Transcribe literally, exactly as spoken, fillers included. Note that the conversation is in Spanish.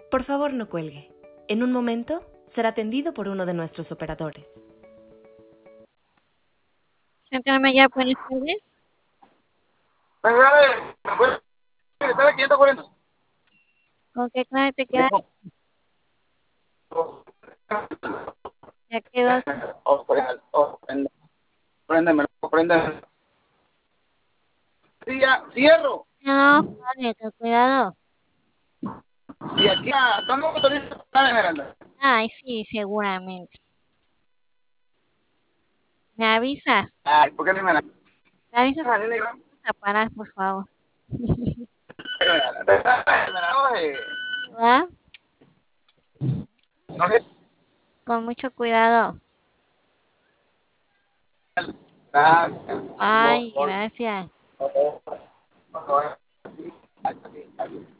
Por favor, no cuelgue. En un momento será atendido por uno de nuestros operadores. Central Maya, buenas tardes. Dale, quinientos cuarenta. ¿Con qué clave te queda? Ya quedó. Oh, prenda, oh, prenda. Préndeme, préndeme. Sí, ya, cierro. No, vale, con cuidado. Y aquí, ah, ¿cuándo autoriza la Esmeralda? Ay, sí, seguramente. ¿Me avisas? Ay, ¿por qué no me la? ¿Me avisas Ah, que nene, te paras, por favor? ¿Va? no sé. Con mucho cuidado. Gracias. Ay, gracias. Por favor. Por favor. Aquí, aquí.